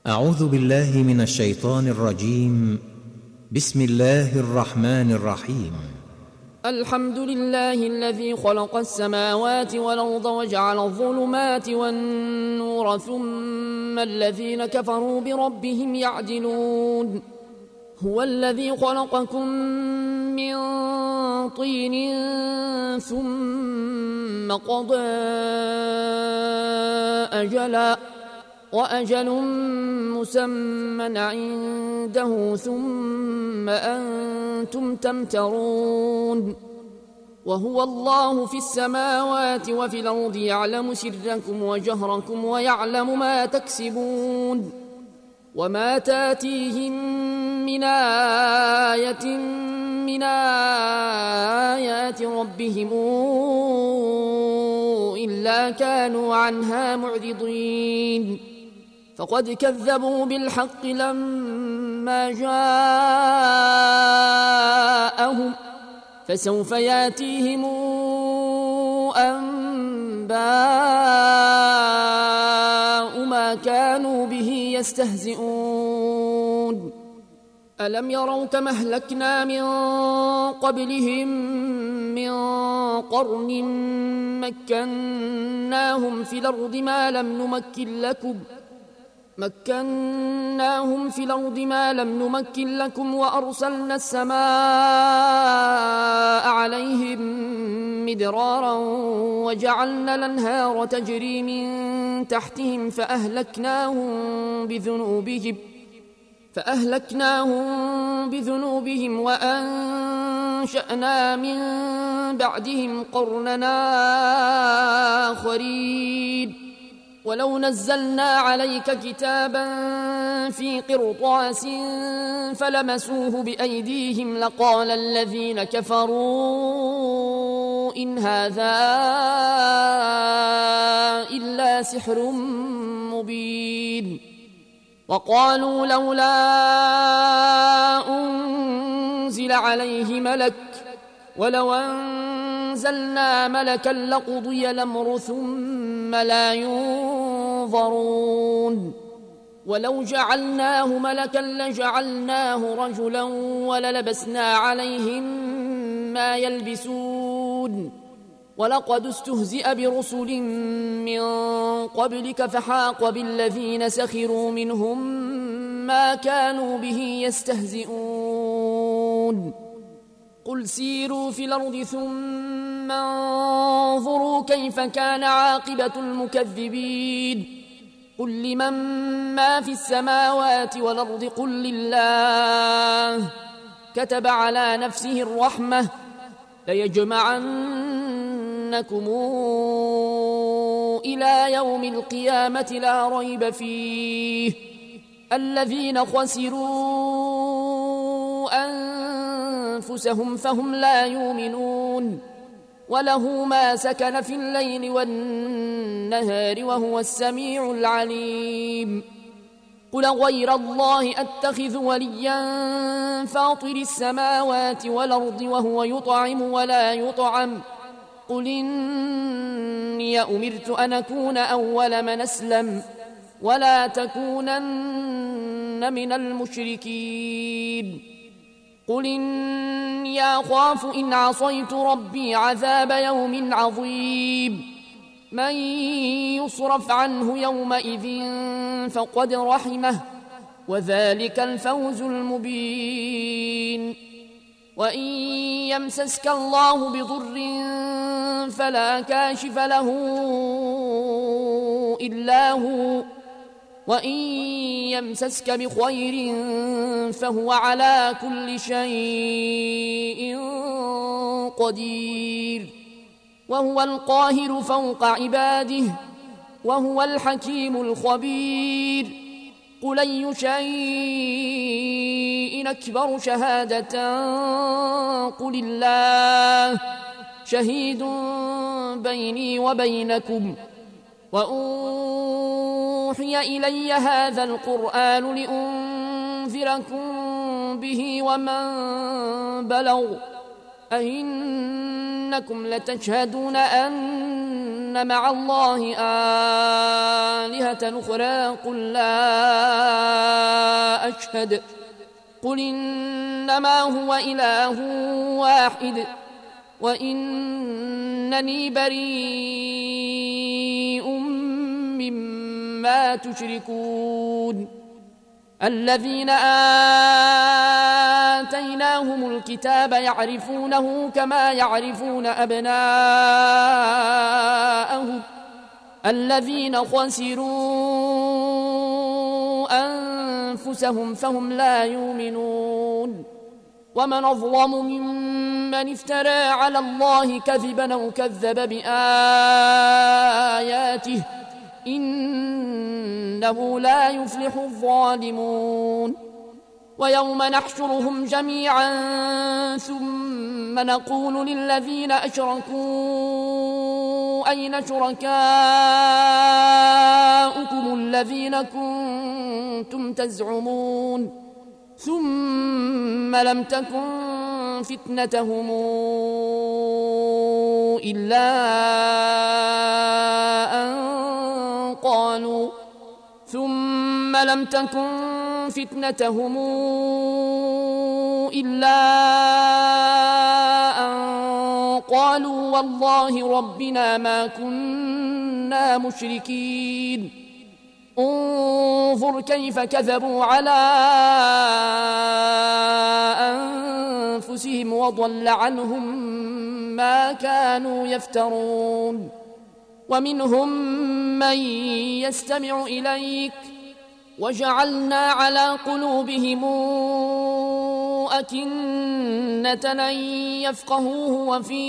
أعوذ بالله من الشيطان الرجيم. بسم الله الرحمن الرحيم. الحمد لله الذي خلق السماوات والأرض وجعل الظلمات والنور ثم الذين كفروا بربهم يعدلون. هو الذي خلقكم من طين ثم قضى أجلا وأجل مسمى عنده ثم أنتم تمترون. وهو الله في السماوات وفي الأرض يعلم سركم وجهركم ويعلم ما تكسبون. وما تاتيهم من آية من آيات ربهم إلا كانوا عنها معرضين. فقد كذبوا بالحق لما جاءهم فسوف ياتيهم أنباء ما كانوا به يستهزئون. ألم يروا كما أهلكنا من قبلهم من قرن مكناهم في الأرض ما لم نمكن لكم وأرسلنا السماء عليهم مدرارا وجعلنا الأنهار تجري من تحتهم فأهلكناهم بذنوبهم وأنشأنا من بعدهم قرننا آخرين. ولو نزلنا عليك كتابا في قرطاس فلمسوه بأيديهم لقال الذين كفروا إن هذا إلا سحر مبين. وقالوا لولا أنزل عليه ملك ولو أنزلنا ملكا لقضي الأمر ثم لا ينظرون. ولو جعلناه ملكا لجعلناه رجلا وللبسنا عليهم ما يلبسون. ولقد استهزئ برسل من قبلك فحاق بالذين سخروا منهم ما كانوا به يستهزئون. قل سيروا في الأرض ثم انظروا كيف كان عاقبة المكذبين. قل لمن ما في السماوات والأرض قل لله كتب على نفسه الرحمة ليجمعنكم إلى يوم القيامة لا ريب فيه الذين خسروا أنفسهم فهم لا يؤمنون. وله ما سكن في الليل والنهار وهو السميع العليم. قل غير الله أتخذ وليا فاطر السماوات والأرض وهو يطعم ولا يطعم قل إني أمرت أن أكون أول من أسلم ولا تكونن من المشركين. قل إني أخاف إن عصيت ربي عذاب يوم عظيم. من يصرف عنه يومئذ فقد رحمه وذلك الفوز المبين. وإن يمسسك الله بضر فلا كاشف له إلا هو وإن يمسسك بخير فهو على كل شيء قدير. وهو القاهر فوق عباده وهو الحكيم الخبير. قل أي شيء أكبر شهادة قل الله شهيد بيني وبينكم وأوحي إلي هذا القرآن لأنذركم به ومن بلغ أئنكم لتشهدون أن مع الله آلهة أخرى قل لا أشهد قل إنما هو إله واحد وإنني بريء مما تشركون الذين آتيناهم الكتاب يعرفونه كما يعرفون أبناءهم الذين خسروا أنفسهم فهم لا يؤمنون ومن أظلم ممن افترى على الله كذبا أو كذب بآياته إنه لا يفلح الظالمون ويوم نحشرهم جميعا ثم نقول للذين أشركوا أين شركاؤكم الذين كنتم تزعمون ثم لم تكن فتنتهم إلا أن قالوا والله ربنا ما كنا مشركين انظر كيف كذبوا على أنفسهم وضل عنهم ما كانوا يفترون ومنهم من يستمع إليك وجعلنا على قلوبهم أكنة أن يفقهوه وفي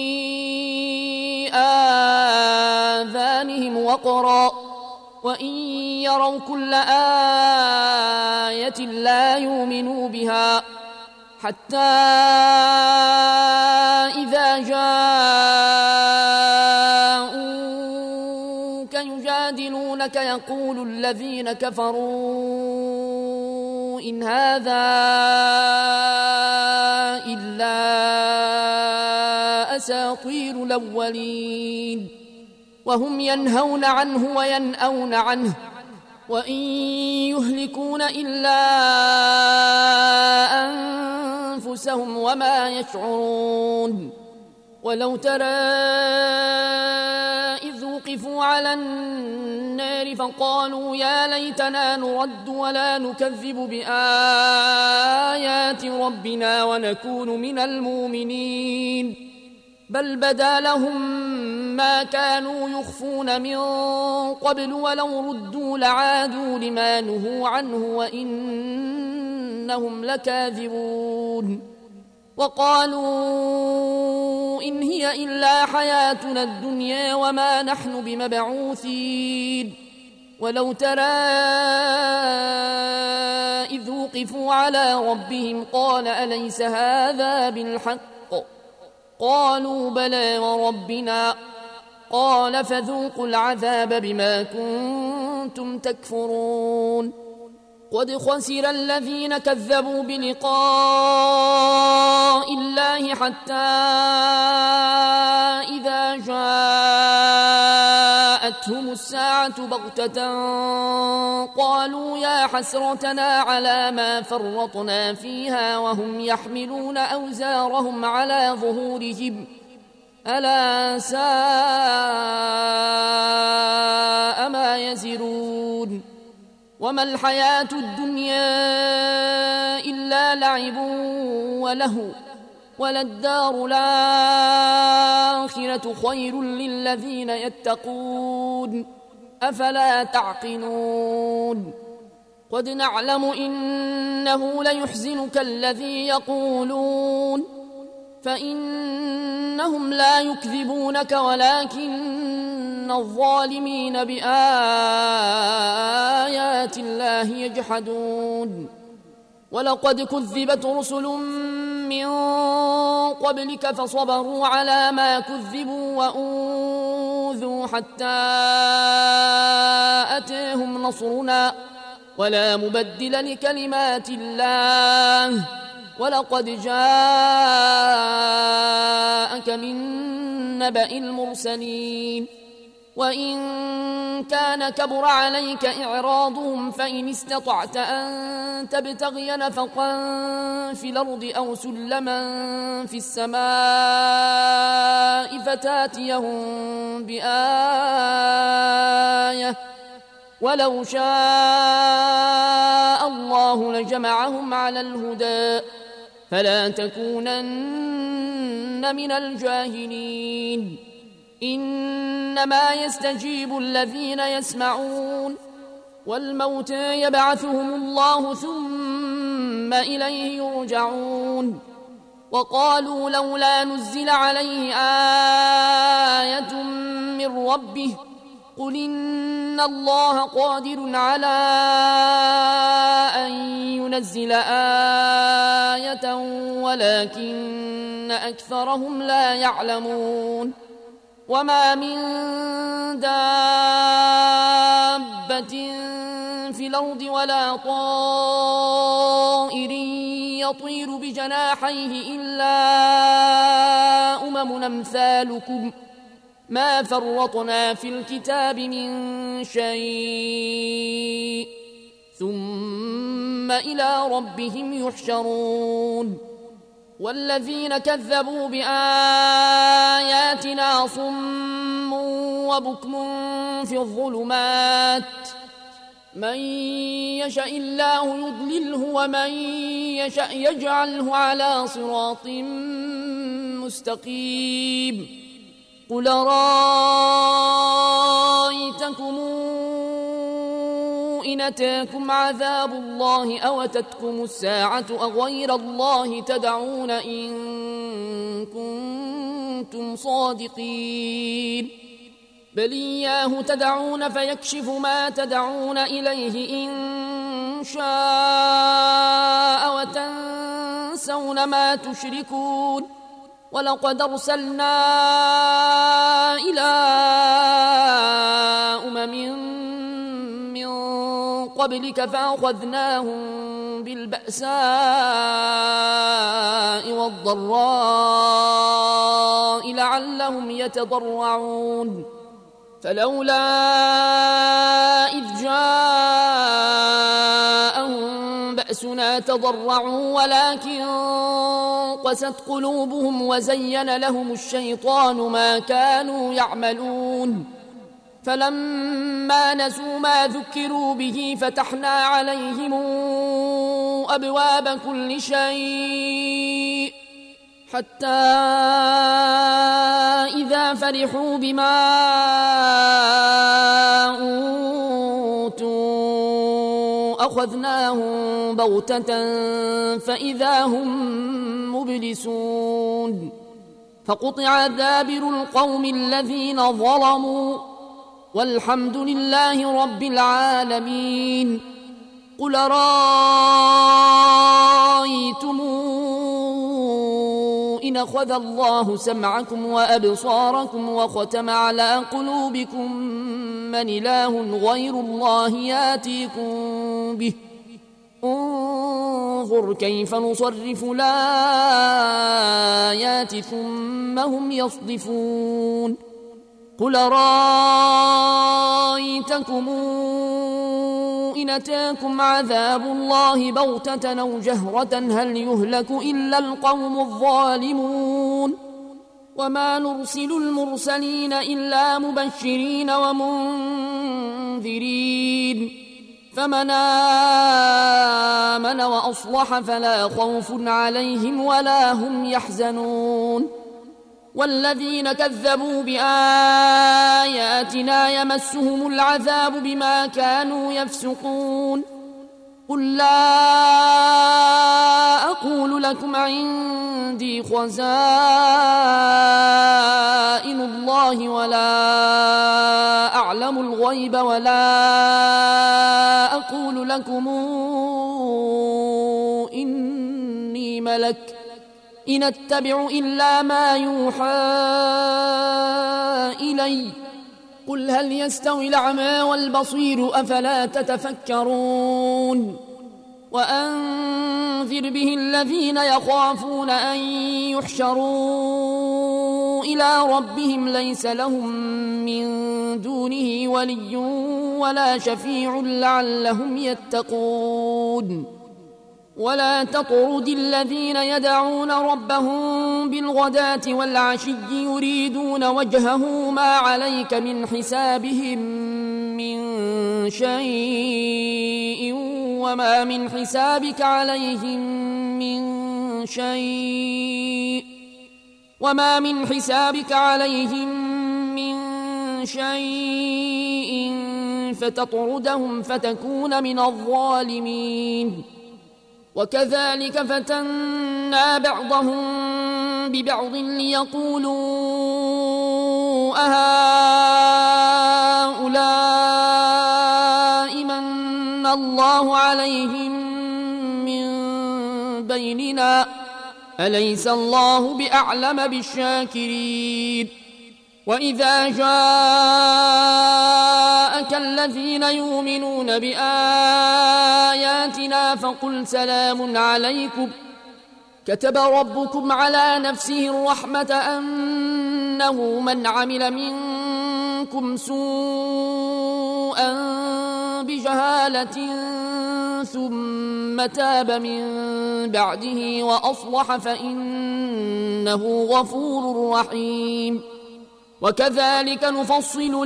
آذانهم وقرا وإن يروا كل آية لا يؤمنوا بها حتى إذا جاءوك يجادلونك يقول الذين كفروا إن هذا إلا أساطير الأولين وهم ينهون عنه وينأون عنه وإن يهلكون إلا أنفسهم وما يشعرون ولو ترى إذ وقفوا على النار فقالوا يا ليتنا نرد ولا نكذب بآيات ربنا ونكون من المؤمنين بل بدا لهم ما كانوا يخفون من قبل ولو ردوا لعادوا لما نهوا عنه وإنهم لكاذبون وقالوا إن هي إلا حياتنا الدنيا وما نحن بمبعوثين ولو ترى إذ وقفوا على ربهم قال أليس هذا بالحق قالوا بلى وربنا قال فذوقوا العذاب بما كنتم تكفرون قد خسر الذين كذبوا بلقاء الله حتى إذا جاءتهم الساعة بغتة قالوا يا حسرتنا على ما فرطنا فيها وهم يحملون أوزارهم على ظهورهم ألا ساء ما يزرون وما الحياة الدنيا إلا لعب وله وللدار الآخرة خير للذين يتقون أفلا تعقلون قد نعلم إنه ليحزنك الذي يقولون فإنهم لا يكذبونك ولكن الظالمين بآيات الله يجحدون ولقد كذبت رسل من قبلك فصبروا على ما كذبوا وأوذوا حتى أتاهم نصرنا ولا مبدل لكلمات الله ولقد جاءك من نبأ المرسلين وإن كان كبر عليك إعراضهم فإن استطعت أن تبتغي نفقا في الأرض أو سلما في السماء فتاتيهم بآية ولو شاء الله لجمعهم على الهدى فلا تكونن من الجاهلين إنما يستجيب الذين يسمعون والموتى يبعثهم الله ثم إليه يرجعون وقالوا لولا نزل عليه آية من ربه قل إن الله قادر على أن ينزل آية ولكن أكثرهم لا يعلمون وما من دابة في الأرض ولا طائر يطير بجناحيه إلا أمم أمثالكم ما فرطنا في الكتاب من شيء ثم إلى ربهم يحشرون والذين كذبوا بآياتنا صم وبكم في الظلمات من يشاء الله يضلله ومن يشاء يجعله على صراط مستقيم قل رأيتكم إن أتاكم عذاب الله أو أتتكم الساعة أغير الله تدعون إن كنتم صادقين بل إياه تدعون فيكشف ما تدعون إليه إن شاء وتنسون ما تشركون ولقد أرسلنا إلى من قبلك فأخذناهم بالبأساء والضراء لعلهم يتضرعون فلولا إذ جاءهم بأسنا تضرعوا ولكن قست قلوبهم وزين لهم الشيطان ما كانوا يعملون فلما نسوا ما ذكروا به فتحنا عليهم أبواب كل شيء حتى إذا فرحوا بما أوتوا أخذناهم بغتة فإذا هم مبلسون فقطع دابر القوم الذين ظلموا والحمد لله رب العالمين قل رأيتم إن أخذ الله سمعكم وأبصاركم وختم على قلوبكم من إله غير الله ياتيكم به انظر كيف نصرف الآيات ثم هم يصدفون قل رأيتكم إن أتاكم عذاب الله بغتة أو جهرة هل يهلك إلا القوم الظالمون وما نرسل المرسلين إلا مبشرين ومنذرين فمن آمن وأصلح فلا خوف عليهم ولا هم يحزنون والذين كذبوا بآياتنا يمسهم العذاب بما كانوا يفسقون قل لا أقول لكم عندي خزائن الله ولا أعلم الغيب ولا أقول لكم إني ملك إن أتبع إلا ما يوحى إلي قل هل يستوي الأعمى والبصير أفلا تتفكرون وأنذر به الذين يخافون أن يحشروا إلى ربهم ليس لهم من دونه ولي ولا شفيع لعلهم يتقون ولا تطرد الذين يدعون ربهم بالغداة والعشي يريدون وجهه ما عليك من حسابهم من شيء وما من حسابك عليهم من شيء فتطردهم فتكون من الظالمين وكذلك فتنا بعضهم ببعض ليقولوا أهؤلاء من الله عليهم من بيننا أليس الله بأعلم بالشاكرين وإذا جاءك الذين يؤمنون بآياتنا فقل سلام عليكم كتب ربكم على نفسه الرحمة أنه من عمل منكم سوءا بجهالة ثم تاب من بعده وأصلح فإنه غفور رحيم وكذلك نفصل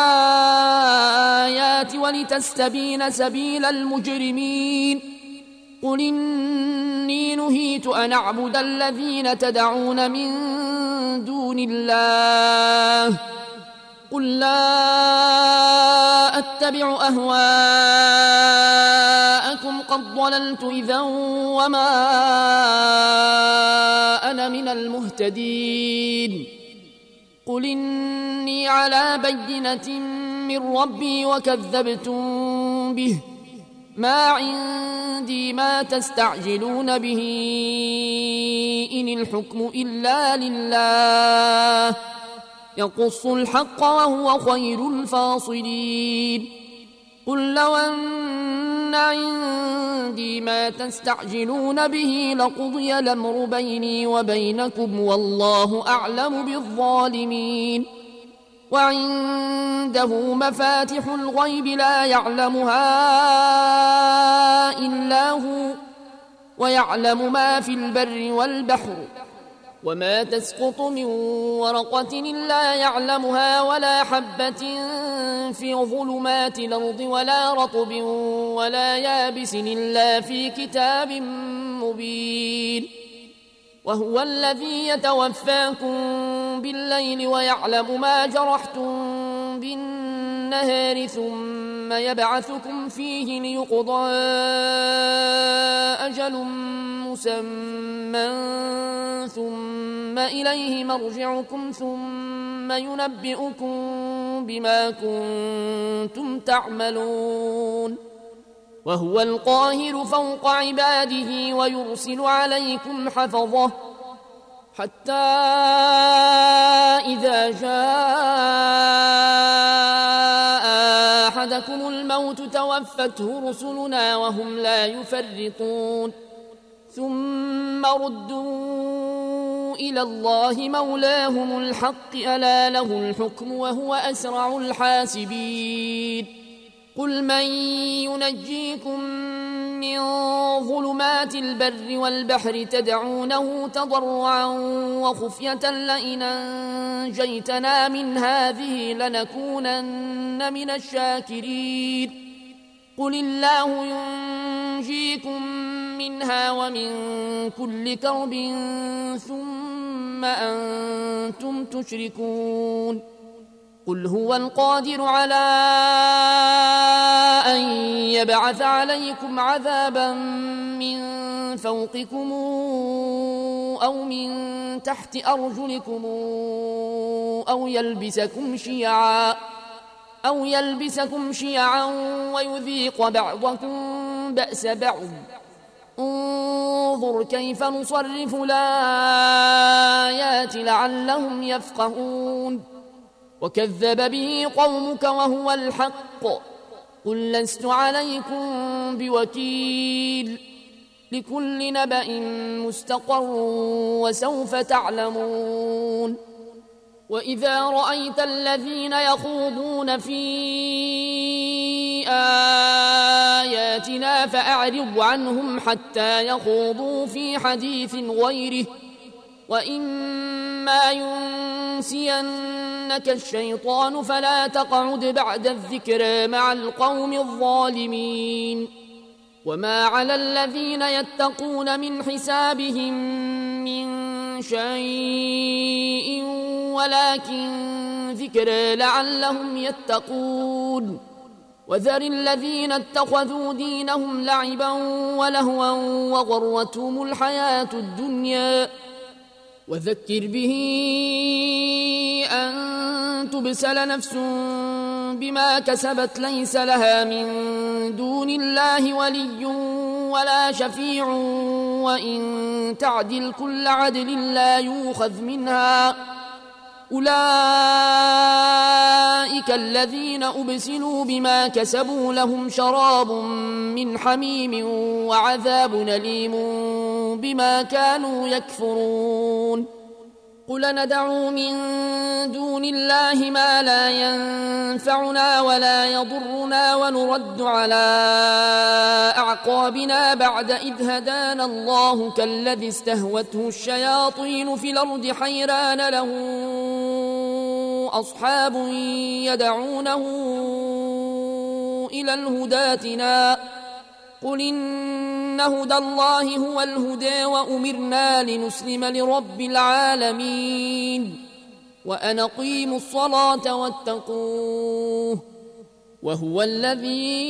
الآيات ولتستبين سبيل المجرمين قل إني نهيت أن أعبد الذين تدعون من دون الله قل لا أتبع أهواءكم قد ضللت إذا وما أنا من المهتدين قل إني على بينة من ربي وكذبتم به ما عندي ما تستعجلون به إن الحكم إلا لله يقص الحق وهو خير الفاصلين قل لو أن عندي ما تستعجلون به لقضي الأمر بيني وبينكم والله أعلم بالظالمين وعنده مفاتح الغيب لا يعلمها إلا هو ويعلم ما في البر والبحر وما تسقط من ورقة إلا يعلمها ولا حبة في ظلمات الأرض ولا رطب ولا يابس إلا في كتاب مبين وهو الذي يتوفاكم بالليل ويعلم ما جرحتم بالنهار ثم يبعثكم فيه ليقضى أجل مسمى ثم إليه مرجعكم ثم ينبئكم بما كنتم تعملون وهو القاهر فوق عباده ويرسل عليكم حفظه حتى إذا جاء أحدكم الموت توفته رسلنا وهم لا يفرطون ثم ردوا إلى الله مولاهم الحق ألا له الحكم وهو أسرع الحاسبين قل من ينجيكم من ظلمات البر والبحر تدعونه تضرعا وخفية لئن أنجيتنا من هذه لنكونن من الشاكرين قل الله ينجيكم منها ومن كل كرب ثم أنتم تشركون قل هو القادر على أن يبعث عليكم عذابا من فوقكم أو من تحت أرجلكم أو يلبسكم شيعا ويذيق بعضكم بأس بعض انظر كيف نصرف الآيات لعلهم يفقهون وكذب به قومك وهو الحق قل لست عليكم بوكيل لكل نبأ مستقر وسوف تعلمون وإذا رأيت الذين يخوضون في آياتنا فأعرض عنهم حتى يخوضوا في حديث غيره، وإما ينسينك الشيطان فلا تقعد بعد الذكرى مع القوم الظالمين. وما على الذين يتقون من حسابهم من شيء ولكن ذكرى لعلهم يتقون. وذر الذين اتخذوا دينهم لعبا ولهوا وغرتهم الحياة الدنيا، وذكر به أن تبسل نفس بما كسبت ليس لها من دون الله ولي ولا شفيع، وإن تعدل كل عدل لا يؤخذ منها. أولئك الذين أبسلوا بما كسبوا لهم شراب من حميم وعذاب أليم بما كانوا يكفرون. قل ندعو من دون الله ما لا ينفعنا ولا يضرنا ونرد على أعقابنا بعد إذ هدانا الله كالذي استهوته الشياطين في الأرض حيران له أصحاب يدعونه إلى الهدى ائتنا. قل إن هدى الله هو الهدى وأمرنا لنسلم لرب العالمين وأن أقيموا الصلاة واتقوه وهو الذي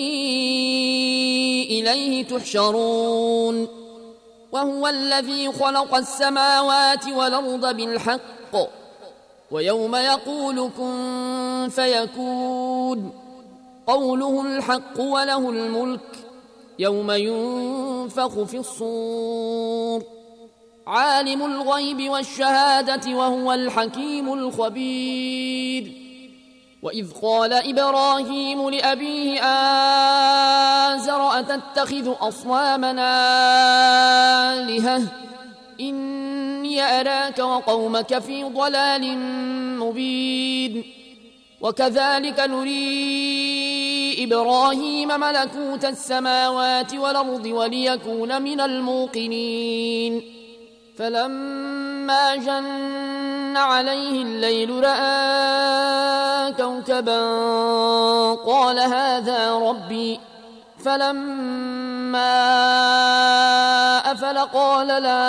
إليه تحشرون. وهو الذي خلق السماوات والأرض بالحق ويوم يقول كن فيكون قوله الحق وله الملك يوم ينفخ في الصور. عالم الغيب والشهادة وهو الحكيم الخبير. وإذ قال إبراهيم لأبيه آزر أتتخذ أصنامنا آلهة إني أراك وقومك في ضلال مبين. وكذلك نري إبراهيم ملكوت السماوات والأرض وليكون من الموقنين. فلما جن عليه الليل رأى كوكبا قال هذا ربي، فلما أفل قال لا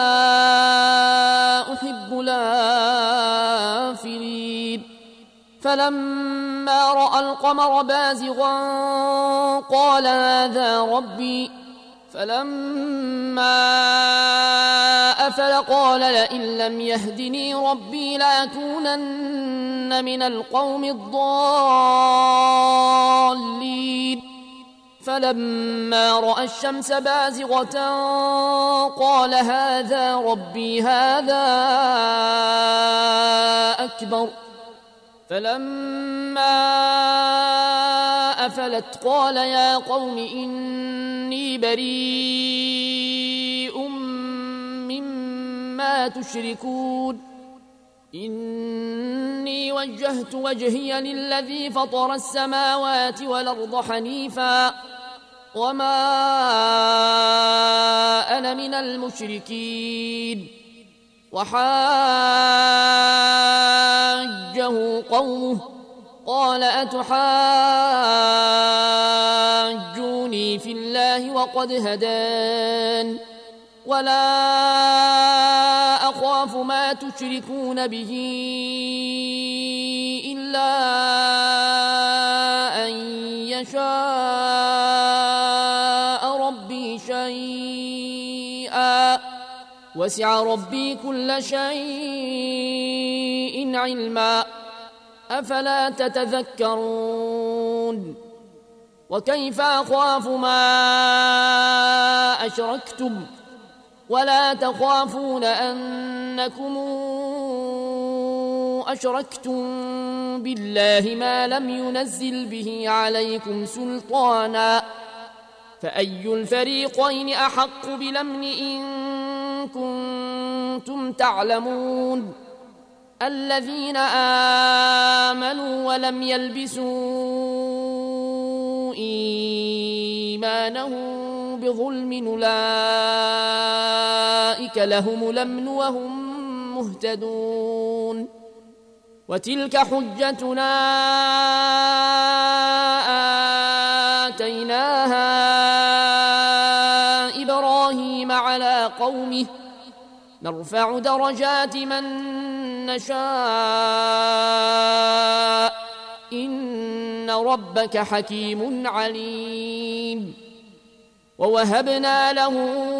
أحب الآفلين. فلما رأى القمر بازغا قال هذا ربي، فلما أفل قال لئن لم يهدني ربي لأكونن من القوم الضالين. فلما رأى الشمس بازغة قال هذا ربي هذا أكبر. فلما أفلت قال يا قوم إني بريء مما تشركون. إني وجهت وجهي للذي فطر السماوات والأرض حنيفا وما أنا من المشركين. وحاجه قومه قال أتحاجوني في الله وقد هدان ولا أخاف ما تشركون به إلا أن يشاء ربي شيئا وسع ربي كل شيء علما أفلا تتذكرون. وكيف أخاف ما أشركتم ولا تخافون أنكم أشركتم بالله ما لم ينزل به عليكم سلطانا فأي الفريقين أحق بالأمن إن كنتم تعلمون. الذين آمنوا ولم يلبسوا إيمانهم بظلم أولئك لهم الأمن وهم مهتدون وتلك حجتنا آتيناها إبراهيم على قومه نرفع درجات من نشاء إن ربك حكيم عليم ووهبنا له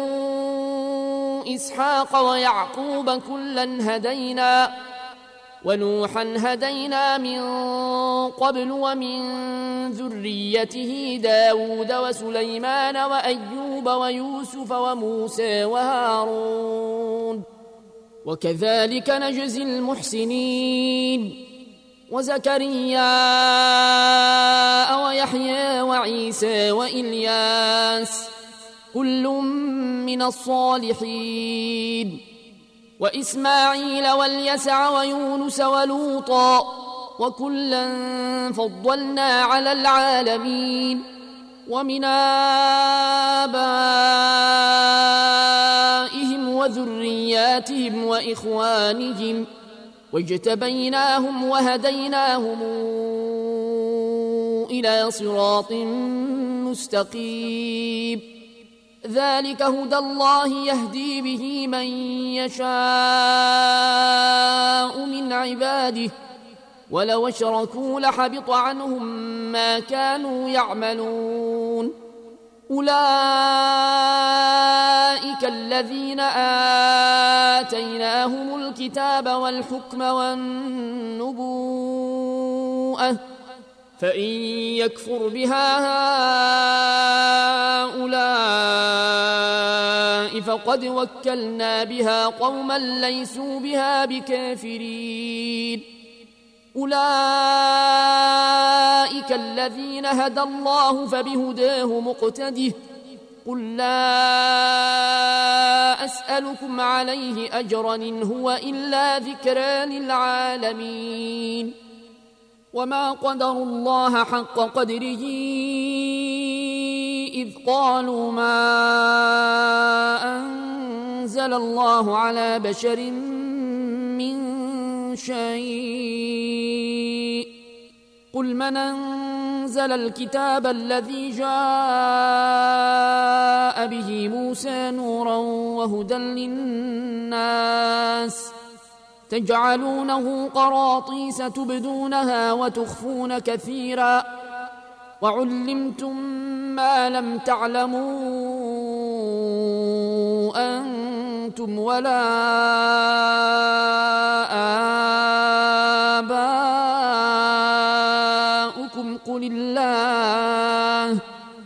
إسحاق ويعقوب كلا هدينا ونوحا هدينا من قبل ومن ذريته داود وسليمان وأيوب ويوسف وموسى وهارون وكذلك نجزي المحسنين وزكريا ويحيى وعيسى وإلياس كل من الصالحين وإسماعيل واليسع ويونس ولوطا وكلا فضلنا على العالمين ومن آبائهم وذرياتهم وإخوانهم واجتبيناهم وهديناهم إلى صراط مستقيم ذلك هدى الله يهدي به من يشاء من عباده ولو اشركوا لحبط عنهم ما كانوا يعملون أولئك الذين آتيناهم الكتاب والحكم والنبوءة فإن يكفر بها هؤلاء فقد وكلنا بها قوما ليسوا بها بكافرين أولئك الذين هدى الله فبهداه مقتده قل لا أسألكم عليه أجرا إن هو إلا ذكرى للعالمين وما قدروا الله حق قدره إذ قالوا ما أنزل الله على بشر من شيء قل من أنزل الكتاب الذي جاء به موسى نورا وهدى للناس تجعلونه قراطيس تبدونها وتخفون كثيرا وعلمتم ما لم تعلموا أنتم ولا آباؤكم قل الله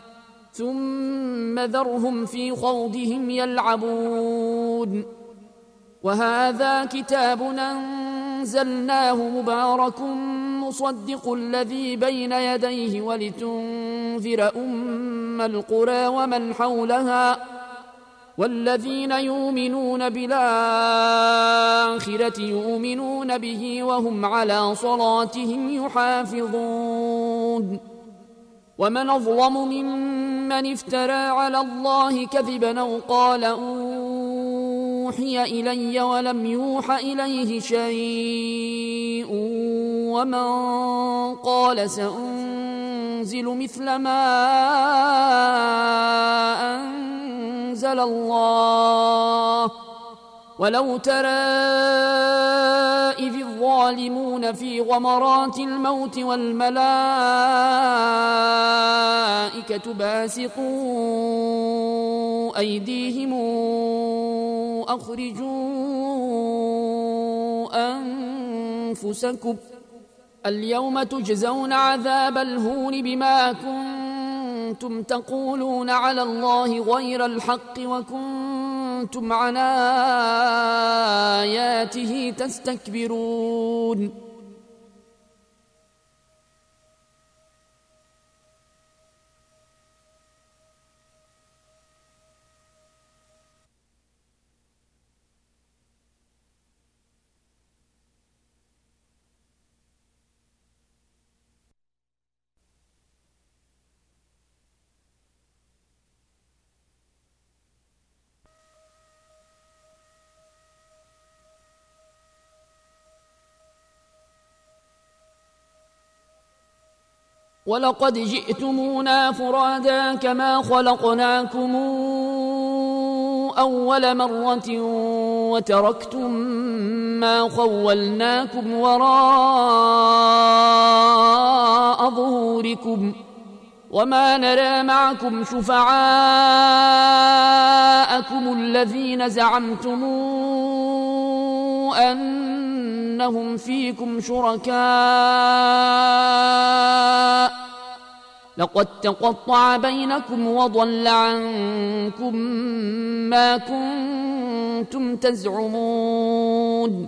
ثم ذرهم في خوضهم يلعبون وهذا كتاب أنزلناه مبارك مصدق الذي بين يديه ولتنذر أم القرى ومن حولها والذين يؤمنون بالآخرة يؤمنون به وهم على صلاتهم يحافظون ومن أظلم ممن افترى على الله كذبا أو قال أوحي إلي ولم يوح إليه شيء ومن قال سأنزل مثل ما أنزل الله ولو ترى إذ الظالمون في غمرات الموت والملائكة باسطوا أيديهم أخرجوا أنفسكم اليوم تجزون عذاب الهون بما كنتم تقولون على الله غير الحق وكنتم عن آياته تستكبرون ولقد جئتمونا فرادا كما خلقناكم أول مرة وتركتم ما خولناكم وراء ظهوركم وما نرى معكم شفعاءكم الذين زعمتم أنهم فيكم شركاء لقد تقطع بينكم وضل عنكم ما كنتم تزعمون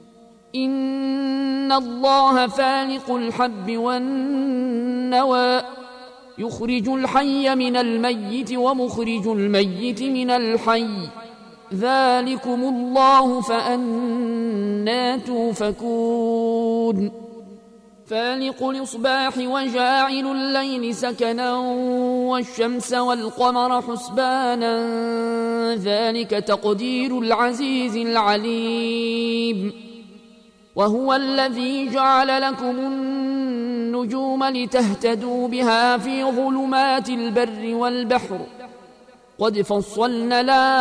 إن الله فالق الحب والنوى يخرج الحي من الميت ومخرج الميت من الحي ذلكم الله فأنى توفكون فالق الإصباح وجاعل الليل سكنا والشمس والقمر حسبانا ذلك تقدير العزيز العليم وهو الذي جعل لكم النجوم لتهتدوا بها في ظلمات البر والبحر قد فصلنا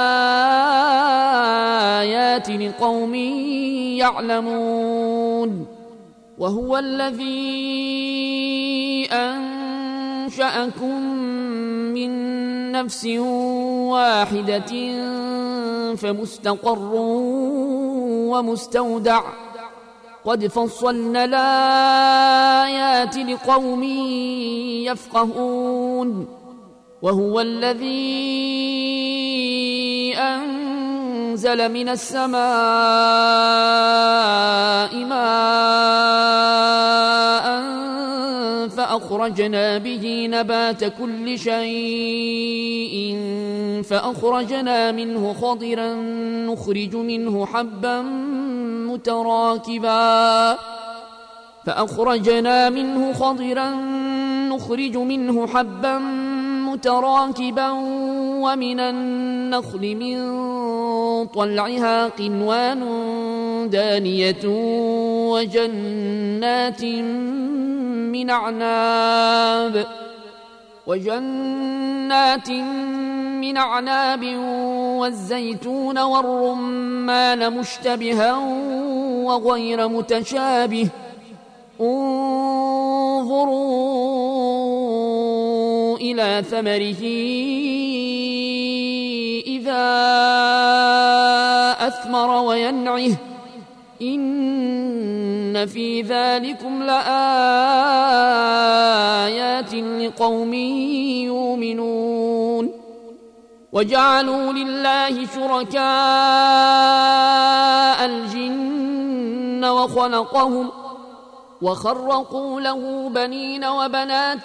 الآيات لقوم يعلمون وهو الذي أنشأكم من نفس واحدة فمستقر ومستودع قد فصلنا الآيات لقوم يفقهون وهو الذي أنزل من السماء ماء فأخرجنا به نبات كل شيء فأخرجنا منه خضرا نخرج منه حبا متراكبا ومن النخل من طلعها قنوان دانية وجنات من أعناب والزيتون والرمان مشتبها وغير متشابه انظروا إلى ثمره إذا أثمر وينعه إن في ذلكم لآيات لقوم يؤمنون وجعلوا لله شركاء الجن وخرقوا له بنين وبنات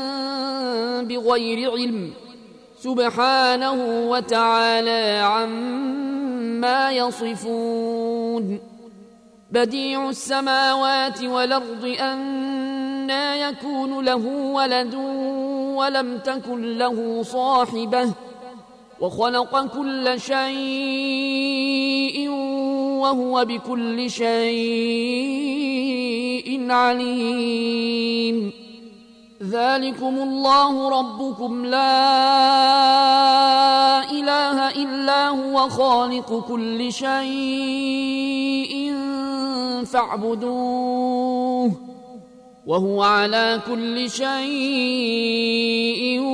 بغير علم سبحانه وتعالى عما يصفون بديع السماوات والأرض أنى يكون له ولد ولم تكن له صاحبة وخلق كل شيء وهو بكل شيء عليم ذلكم الله ربكم لا إله إلا هو خالق كل شيء فاعبدوه وهو على كل شيء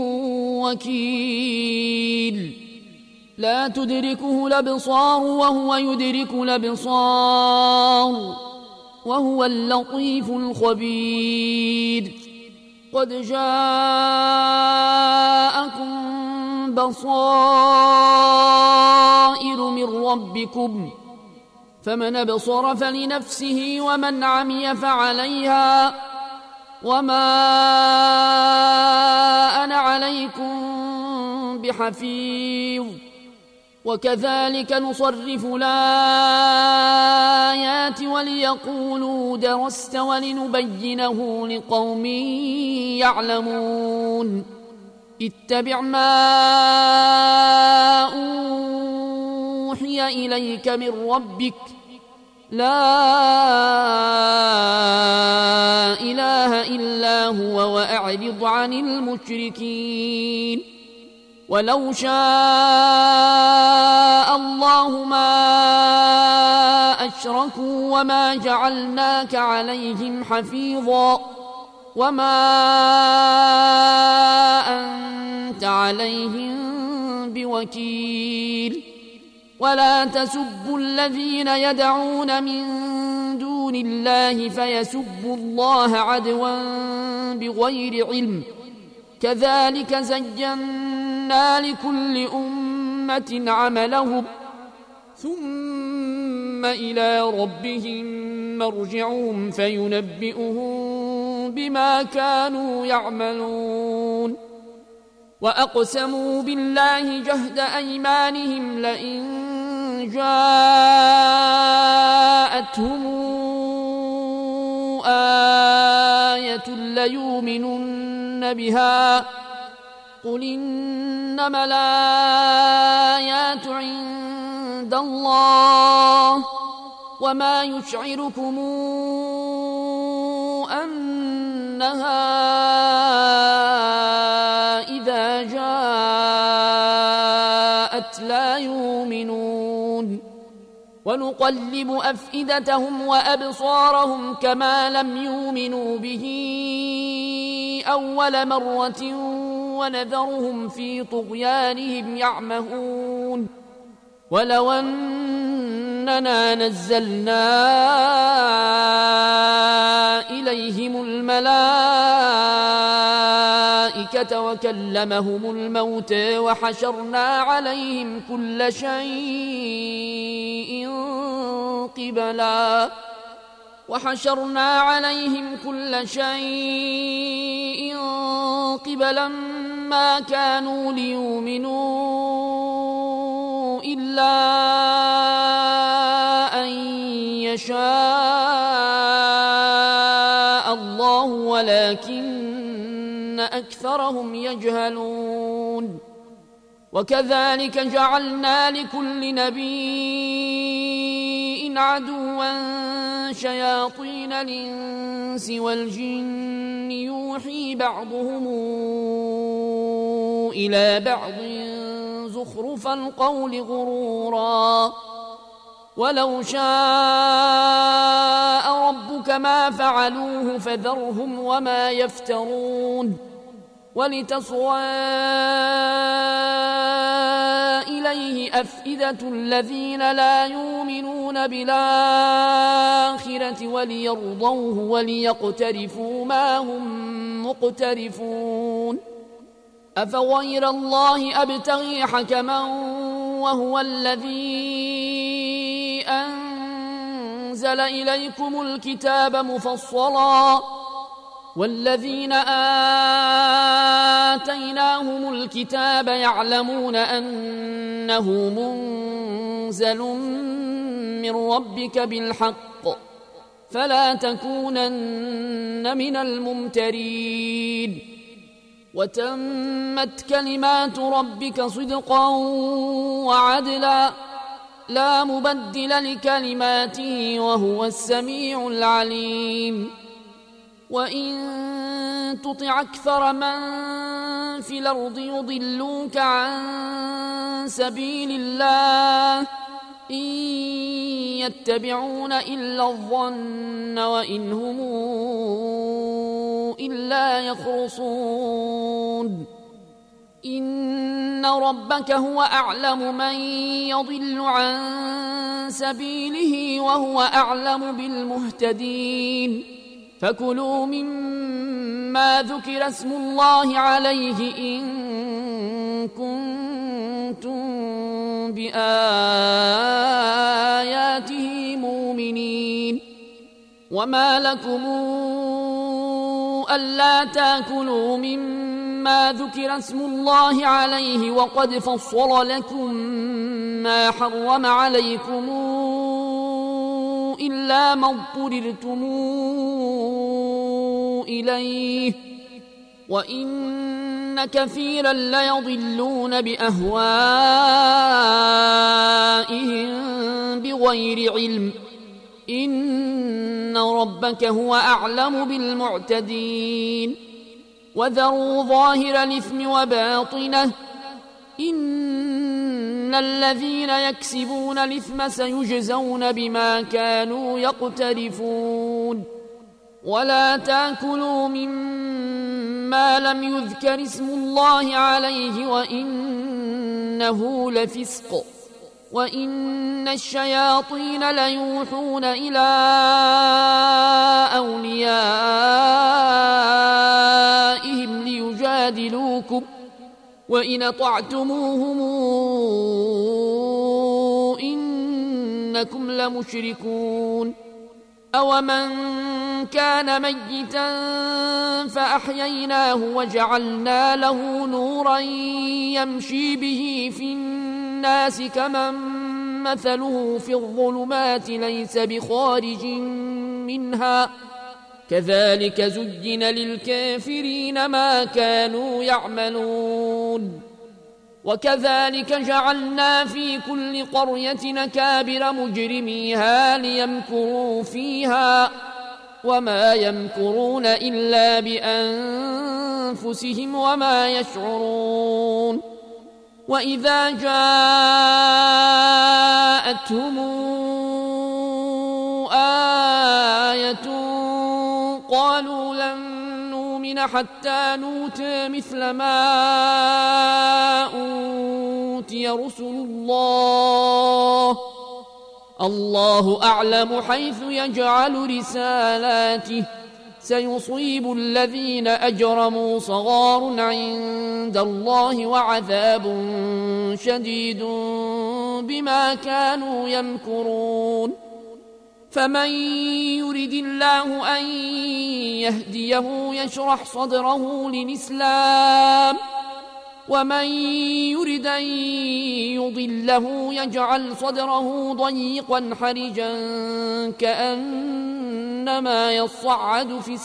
وكيل لا تدركه الأبصار وهو يدرك الأبصار وهو اللطيف الخبير قد جاءكم بصائر من ربكم فمن أبصر فلنفسه ومن عمي فعليها وما أنا عليكم بحفيظ وكذلك نصرف الآيات وليقولوا درست ولنبينه لقوم يعلمون اتبع ما أوحي إليك من ربك لا إله إلا هو وأعرض عن المشركين ولو شاء الله ما أشركوا وما جعلناك عليهم حفيظا وما أنت عليهم بوكيل ولا تسبوا الذين يدعون من دون الله فيسبوا الله عدوا بغير علم كذلك زينا لكل أمة عملهم ثم إلى ربهم مرجعهم فينبئهم بما كانوا يعملون وأقسموا بالله جهد أيمانهم لئن جاءتهم آية ليؤمنن بها قل إنما الآيات عند الله وما يشعركم أنها إذا جاءت لا يؤمنون ونقلب أفئدتهم وأبصارهم كما لم يؤمنوا به أول مرة ونذرهم في طغيانهم يعمهون ولو أننا نزلنا إليهم الملائكة وكلمهم الموت وحشرنا عليهم كل شيء قبلا ما كانوا ليؤمنوا إلا أن يشاء الله ولكن أكثرهم يجهلون وكذلك جعلنا لكل نبي عدوا شياطين الإنس والجن يوحي بعضهم إلى بعض زخرف القول غرورا ولو شاء ربك ما فعلوه فذرهم وما يفترون ولتصغى إليه أفئدة الذين لا يؤمنون بالآخرة وليرضوه وليقترفوا ما هم مقترفون أفغير الله أبتغي حكما وهو الذي أنزل إليكم الكتاب مفصلا والذين آتيناهم الكتاب يعلمون أنه منزل من ربك بالحق فلا تكونن من الممترين وتمت كلمات ربك صدقا وعدلا لا مبدل لكلماته وهو السميع العليم وإن تطع أكثر من في الأرض يضلوك عن سبيل الله إن يتبعون إلا الظن وإن هم إلا يخرصون إن ربك هو أعلم من يضل عن سبيله وهو أعلم بالمهتدين فكلوا مما ذكر اسم الله عليه إن كنتم بآياته مؤمنين وما لكم ألا تأكلوا مما ذكر اسم الله عليه وقد فصل لكم ما حرم عليكم إلا ما اضطررتم إليه وإن كثيرا ليضلون بأهوائهم بغير علم إن ربك هو أعلم بالمعتدين وذروا ظاهر الإثم وباطنه إن الذين يكسبون الإثم سيجزون بما كانوا يقترفون ولا تأكلوا مما لم يذكر اسم الله عليه وإنه لفسق وإن الشياطين ليوحون إلى أوليائهم ليجادلوكم وإن أطعتموهم إنكم لمشركون أومن كان ميتا فأحييناه وجعلنا له نورا يمشي به في الناس كمن مثله في الظلمات ليس بخارج منها كذلك زين للكافرين ما كانوا يعملون وكذلك جعلنا في كل قرية أكابر مجرميها ليمكروا فيها وما يمكرون إلا بأنفسهم وما يشعرون وإذا جاءتهم آية قالوا لن نؤمن حتى نؤتى مثل ما أوتي رسل الله أعلم حيث يجعل رسالاته سيصيب الذين أجرموا صغار عند الله وعذاب شديد بما كانوا يمكرون فمن يرد الله أن يهديه يشرح صدره للإسلام ومن يرد أن يضله يجعل صدره ضيقا حرجا كأنما يصعد في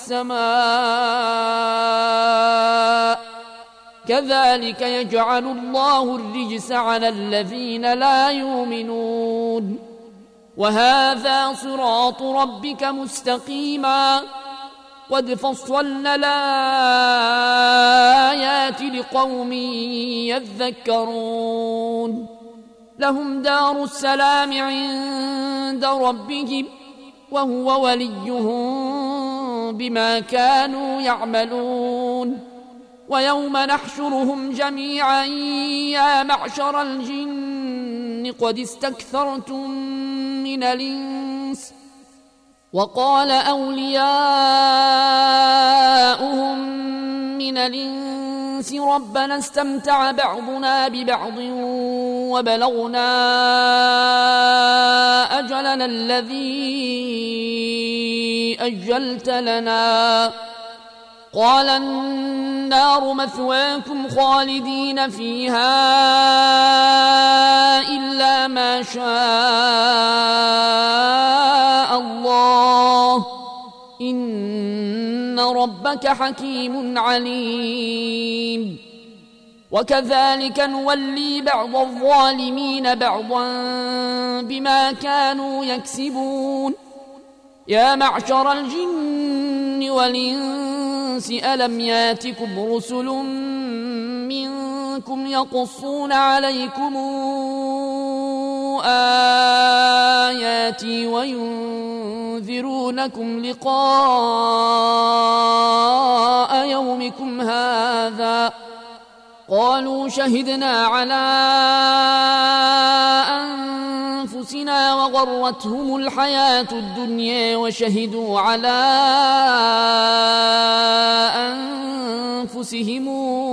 السماء كذلك يجعل الله الرجس على الذين لا يؤمنون وهذا صراط ربك مستقيما قد فصلنا الآيات لقوم يذكرون لهم دار السلام عند ربهم وهو وليهم بما كانوا يعملون ويوم نحشرهم جميعا يا معشر الجن قد استكثرتم من الإنس وقال أولياؤهم من الإنس ربنا استمتع بعضنا ببعض وبلغنا أجلنا الذي أجلت لنا قال النار مثواكم خالدين فيها إلا ما شاء الله إن ربك حكيم عليم وكذلك نولي بعض الظالمين بعضا بما كانوا يكسبون يا معشر الجن والإنس ألم ياتكم رسل منكم يقصون عليكم آياتي وينذرونكم لقاء يومكم هذا قالوا شهدنا على أنفسنا وغرتهم الحياة الدنيا وشهدوا على أنفسهم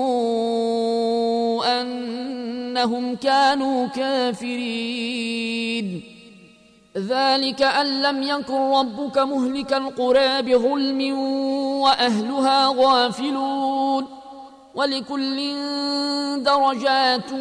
أنهم كانوا كافرين ذلك أن لم يكن ربك مهلك القرى بظلم وأهلها غافلون ولكل درجات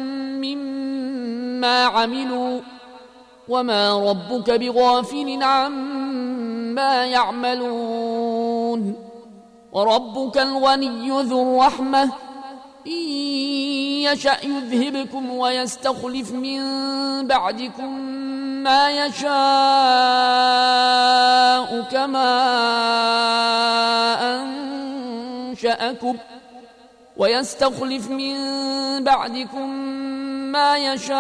مما عملوا وما ربك بغافل عما يعملون وربك الغني ذو الرحمة إن يشأ يذهبكم ويستخلف من بعدكم ما يشاء كما أنشأكم ويستخلف من بعدكم ما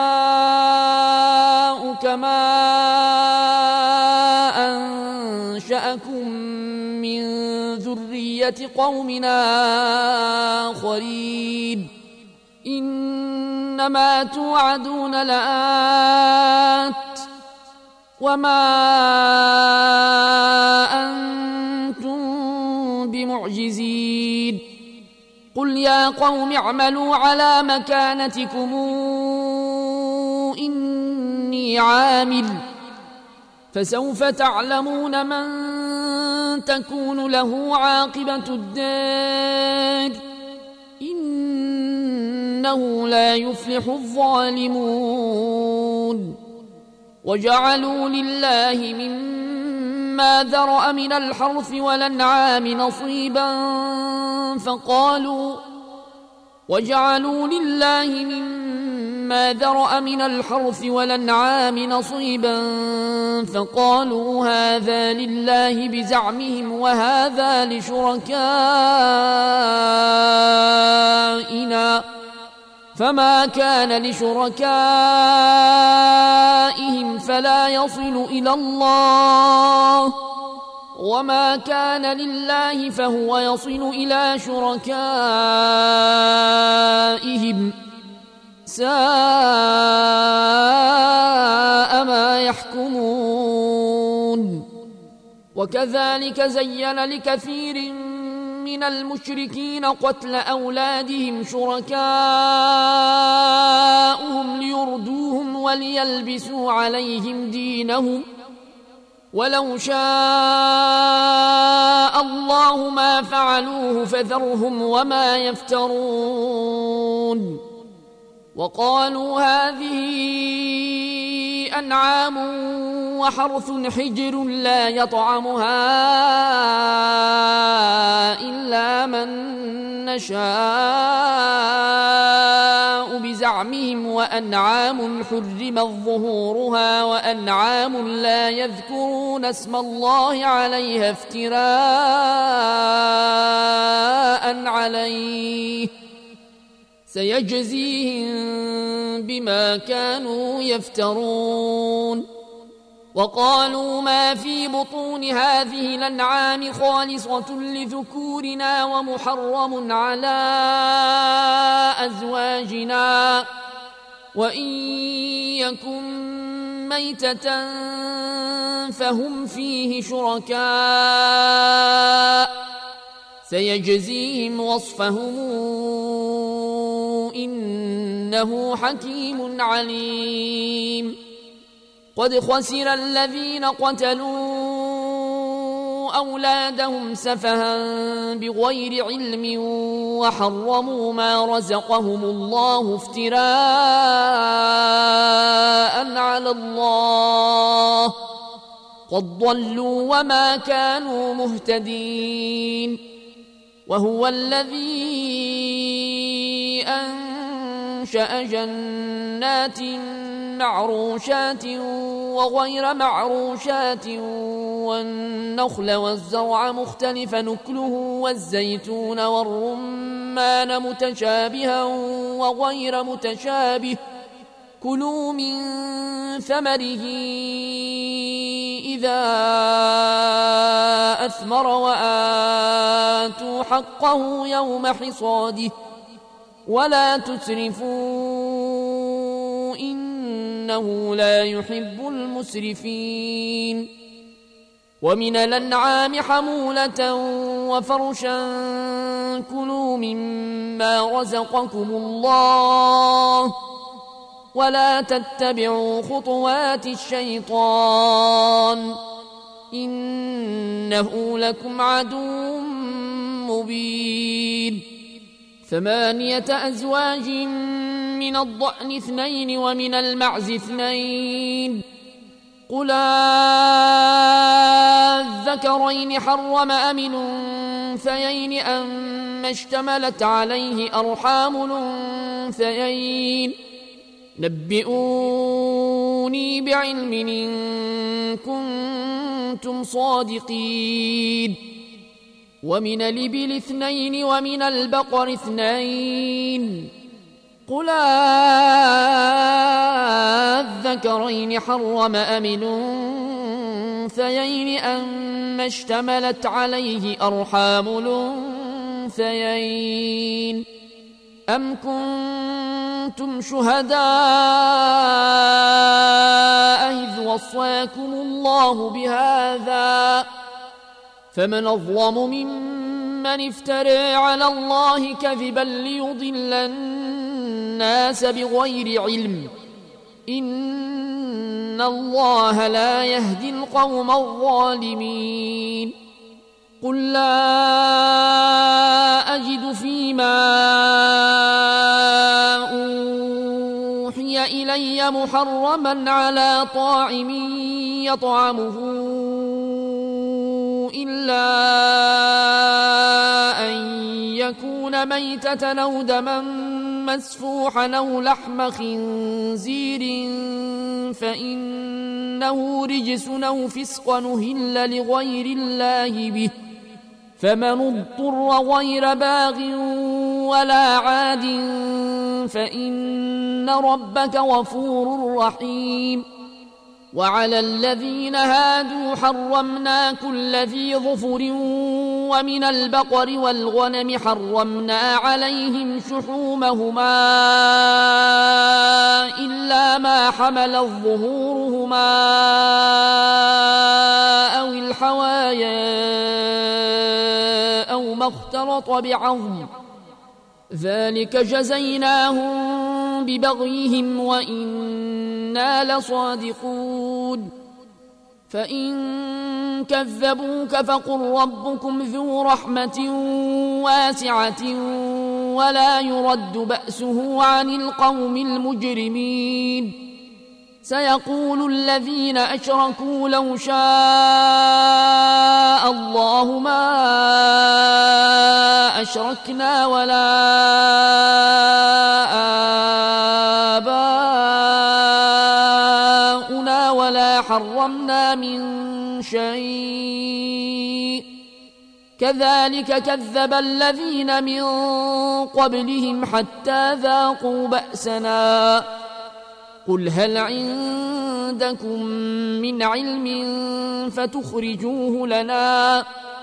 يشاء كما أنشأكم من ذرية قومنا آخرين إنما توعدون لآت وما أنتم بمعجزين قل يا قوم اعملوا على مكانتكم إني عامل فسوف تعلمون من تكون له عاقبة الدار إنه لا يفلح الظالمون وجعلوا لله مما ذرأ من الحرث والأنعام نصيبا فقالوا هذا لله بزعمهم وهذا لشركائنا فما كان لشركائهم فلا يصل إلى الله وما كان لله فهو يصل إلى شركائهم ساء ما يحكمون وكذلك زين لكثير من المشركين قتل أولادهم شركاؤهم ليردوهم وليلبسوا عليهم دينهم ولو شاء الله ما فعلوه فذرهم وما يفترون وقالوا هذه أنعام وحرث حجر لا يطعمها إلا من نشاء بزعمهم وأنعام حرمت ظهورها وأنعام لا يذكرون اسم الله عليها افتراء عليه سيجزيهم بما كانوا يفترون وقالوا ما في بطون هذه الأنعام خالصة لذكورنا ومحرم على أزواجنا وإن يكن ميتة فهم فيه شركاء سيجزيهم وصفهم إنه حكيم عليم قد خسر الذين قتلوا أولادهم سفها بغير علم وحرموا ما رزقهم الله افتراء على الله قد ضلوا وما كانوا مهتدين وهو الذي أنشأ جنات معروشات وغير معروشات والنخل والزرع مختلفا نكله والزيتون والرمان متشابها وغير متشابه كلوا من ثمره إذا أثمر وآتوا حقه يوم حصاده ولا تسرفوا إنه لا يحب المسرفين ومن الأنعام حمولة وفرشا كلوا مما رزقكم الله ولا تتبعوا خطوات الشيطان إنه لكم عدو مبين 8 أزواج من الضأن 2 ومن المعز 2 قل الذكرين حرم أم الأنثيين أما اشتملت عليه أرحام الأنثيين نبئوني ائتوني بعلم إن كنتم صادقين ومن الإبل 2 ومن البقر 2 قل أذكرين حرم أم الأنثيين أما اشتملت عليه أرحام الأنثيين أم كنتم شهداء إذ وصاكم الله بهذا فمن أظلم ممن افترى على الله كذبا ليضل الناس بغير علم إن الله لا يهدي القوم الظالمين قل لا أجد فيما أوحي إلي محرما على طاعم يطعمه إلا أن يكون ميتة أو دما مسفوحا أو لحم خنزير فإنه رجس أو فسق أهل لغير الله به فمن اضطر غير باغ ولا عاد فإن ربك غفور رحيم وعلى الذين هادوا حرمنا كل ذي ظفر ومن البقر والغنم حرمنا عليهم شحومهما إلا ما حملت ظهورهما أو الحوايا أو ما اختلط بعظم ذلك جزيناهم ببغيهم وإنا لصادقون فإن كذبوك فقل ربكم ذو رحمة واسعة ولا يرد بأسه عن القوم المجرمين سيقول الذين أشركوا لو شاء الله ما أشركنا ولا آباؤنا ولا حرمنا من شيء كذلك كذب الذين من قبلهم حتى ذاقوا بأسنا قل هل عندكم من علم فتخرجوه لنا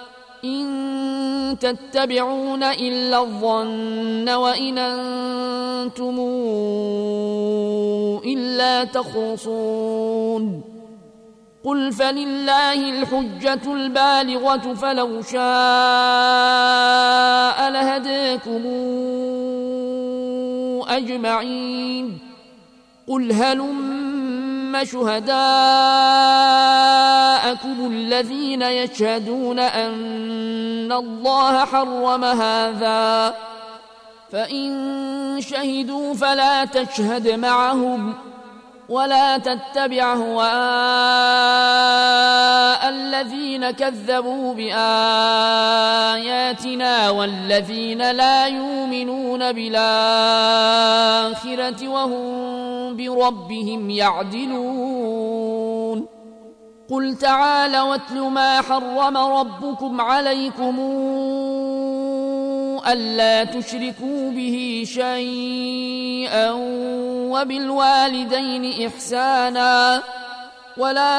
إن تتبعون إلا الظن وإن أنتم إلا تخرصون قل فلله الحجة البالغة فلو شاء لهداكم أجمعين قل هلم شهداءكم الذين يشهدون أن الله حرم هذا فإن شهدوا فلا تشهد معهم ولا تتبع أهواء الذين كذبوا بآياتنا والذين لا يؤمنون بالآخرة وهم بربهم يعدلون قل تعالوا واتل ما حرم ربكم عليكم ألا تشركوا به شيئا وبالوالدين إحسانا ولا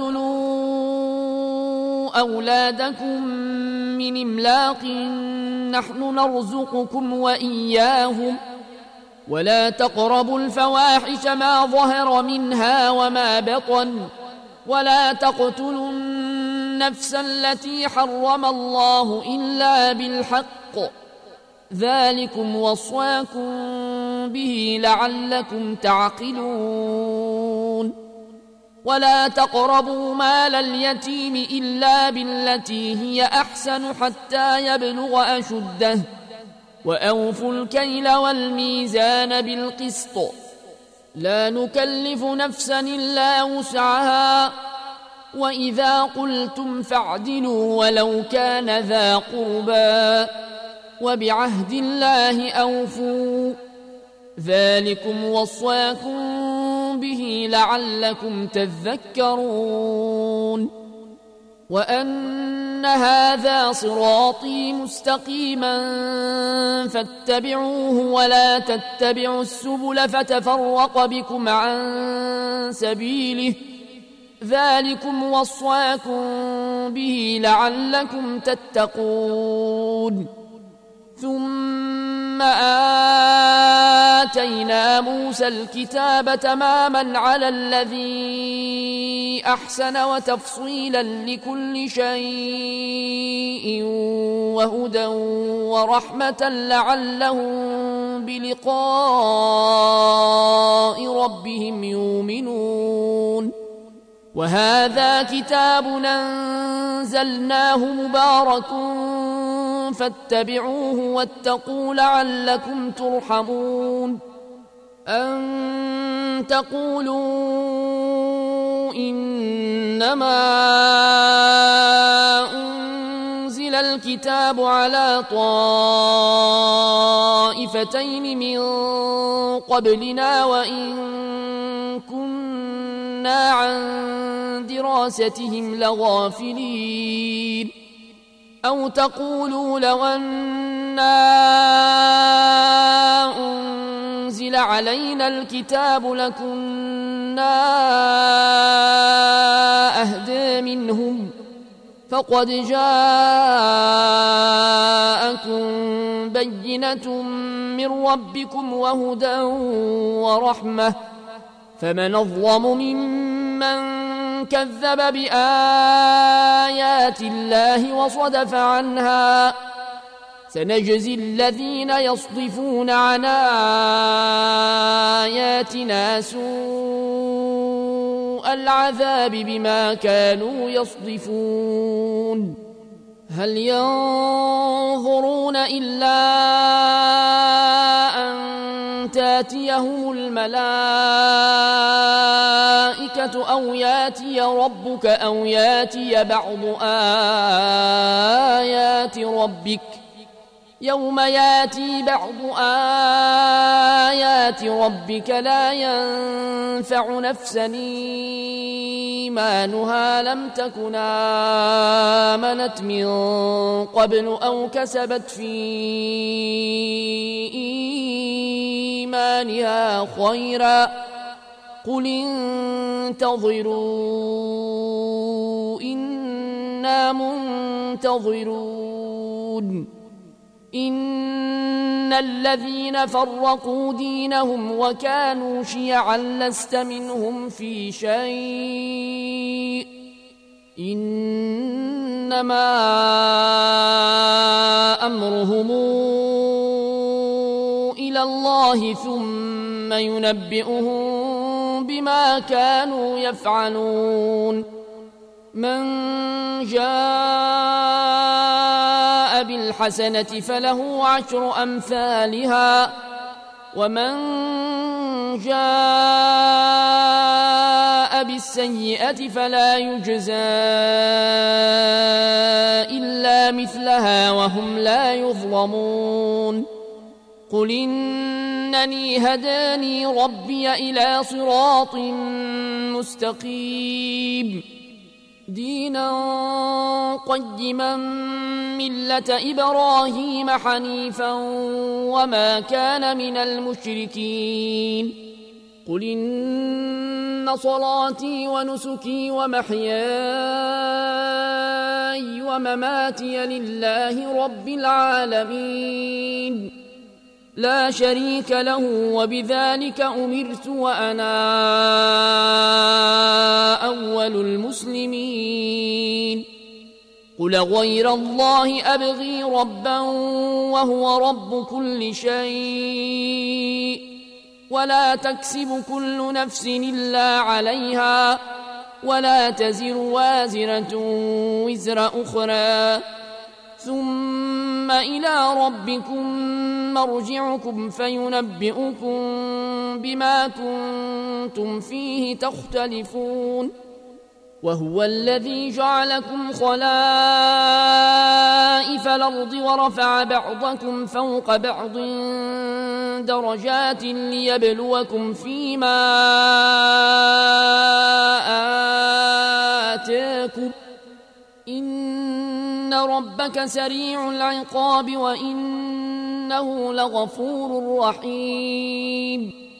تقتلوا أولادكم من إملاق نحن نرزقكم وإياهم ولا تقربوا الفواحش ما ظهر منها وما بطن ولا تقتلوا النفس التي حرم الله إلا بالحق ذلكم وصاكم به لعلكم تعقلون ولا تقربوا مال اليتيم إلا بالتي هي أحسن حتى يبلغ أشده وأوفوا الكيل والميزان بالقسط لا نكلف نفسا إلا وسعها وإذا قلتم فاعدلوا ولو كان ذا قربى وبعهد الله أوفوا ذلكم وصاكم به لعلكم تذكرون وأن هذا صراطي مستقيما فاتبعوه ولا تتبعوا السبل فتفرق بكم عن سبيله ذلكم وصاكم به لعلكم تتقون ثم آتينا موسى الكتاب تماما على الذي أحسن وتفصيلا لكل شيء وهدى ورحمة لعلهم بلقاء ربهم يؤمنون وهذا كتاب أنزلناه مبارك فاتبعوه واتقوا لعلكم ترحمون أن تقولوا إنما أنزل الكتاب على طائفتين من قبلنا وإن كنا عن دراستهم لغافلين أو تقولوا لو أنا أنزل علينا الكتاب لكنا أهدى منهم فقد جاءكم بينة من ربكم وهدى ورحمة فمن أظلم ممن كذب بآيات الله وصدف عنها سنجزي الذين يصدفون عن آياتنا سوء العذاب بما كانوا يصدفون هل ينظرون إلا أن تاتيهم الملائكة أو ياتي ربك أو ياتي بعض آيات ربك يوم ياتي بعض آيات ربك لا ينفع نفسا إيمانها لم تكن آمنت من قبل أو كسبت في إيمانها خيرا قل انتظروا إنا منتظرون إن الذين فرقوا دينهم وكانوا شيعا لست منهم في شيء إنما أمرهم إلى الله ثم ينبئهم بما كانوا يفعلون من جاء بالحسنة فله عشر أمثالها ومن جاء بالسيئة فلا يجزى إلا مثلها وهم لا يظلمون قل إنني هداني ربي إلى صراط مستقيم دينا قيما ملة إبراهيم حنيفا وما كان من المشركين قل إن صلاتي ونسكي ومحياي ومماتي لله رب العالمين لا شريك له وبذلك أمرت وأنا أول المسلمين قل غير الله أبغي ربا وهو رب كل شيء ولا تكسب كل نفس إلا عليها ولا تزر وازرة وزر أخرى ثم إلى ربكم مرجعكم فينبئكم بما كنتم فيه تختلفون وهو الذي جعلكم خلائف الأرض ورفع بعضكم فوق بعض درجات ليبلوكم فيما أتاكم إن ربك سريع العقاب وإنه لغفور رحيم